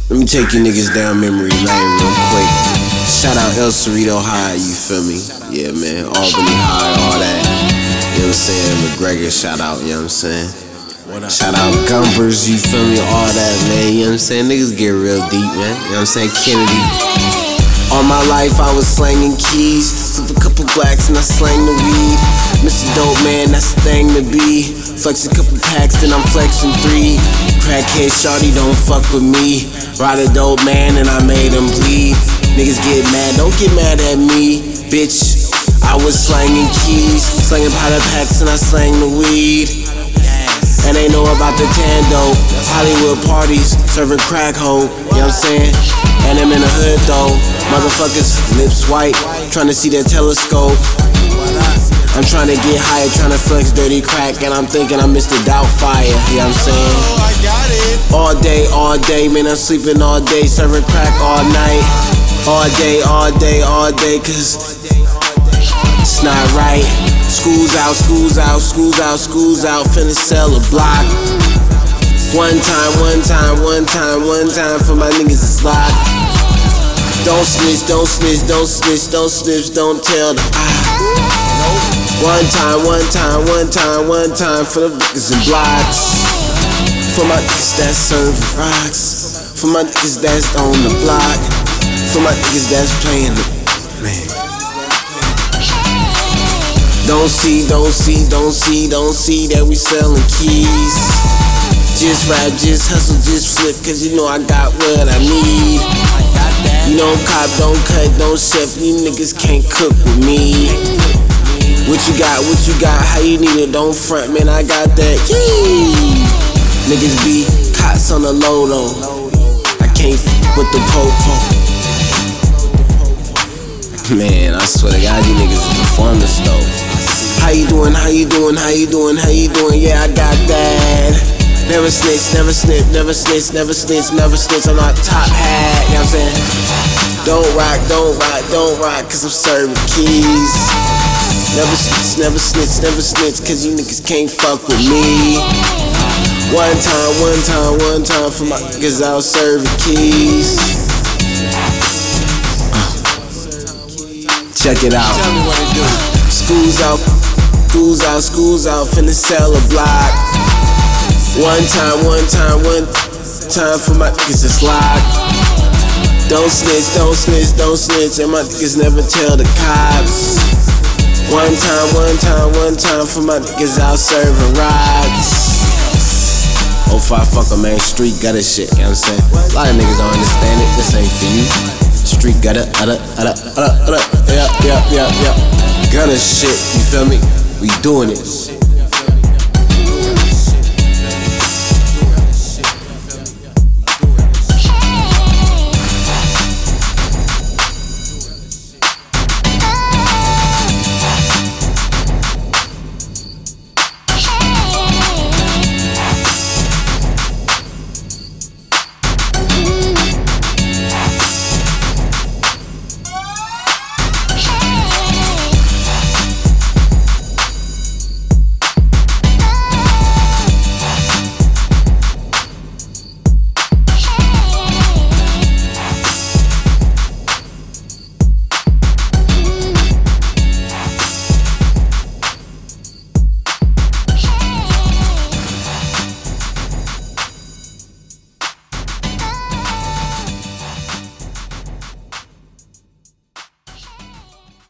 Let me take you niggas down memory lane real quick. Shout out El Cerrito High, you feel me? Yeah, man, Albany High, all that. You know what I'm saying? McGregor, shout out, you know what I'm saying? Shout out Gumpers, you feel me? All that, man, you know what I'm saying? Niggas get real deep, man. You know what I'm saying? Kennedy. All my life I was slanging keys. Flip a couple blacks and I slang the weed. Mr. Dope Man, that's the thing to be. Flex a couple packs, then I'm flexing 3. Crackhead shawty, don't fuck with me. Ride a dope man and I made him bleed. Niggas get mad, don't get mad at me, bitch. I was slanging keys, slanging powder packs and I slang the weed. And they know about the Tando, Hollywood parties, serving crack hoe, you know what I'm saying? And I'm in the hood though, motherfuckers, lips white, tryna see that telescope. I'm tryna get higher, tryna flex dirty crack, and I'm thinking I'm Mr. Doubtfire, you know what I'm saying? Oh, I got it. All day, man, I'm sleeping all day, serving crack all night. All day, cause it's not right. School's out, finna sell a block. One time for my niggas is locked. Don't snitch, don't tell the One time for the niggas in blocks. For my niggas that serving rocks. For my niggas that's on the block. For my niggas that's playing the man. Don't see that we sellin' keys. Just rap, just hustle, just flip, cause you know I got what I need. You don't cop, don't cut, don't chef, you niggas can't cook with me. What you got, how you need it, don't front, man, I got that. Yee. Niggas be cots on the low though. I can't f with the po-po. Man, I swear to God, you niggas is performance though. How you doing? Yeah, I got that. Never snitch, I'm not top hat, you know what I'm saying? Don't rock, cause I'm serving keys. Never snitch, cause you niggas can't fuck with me. One time for my niggas out serving keys. Check it out. Tell me what it do. School's out, finna sell a block. One time for my niggas that's locked. Don't snitch, and my niggas never tell the cops. One time for my niggas out serving rocks. 05 fucker, man, street gutter shit, you know what I'm saying? A lot of niggas don't understand it, this ain't for you. Street gutter, yeah. Gutter shit, you feel me? We doing it.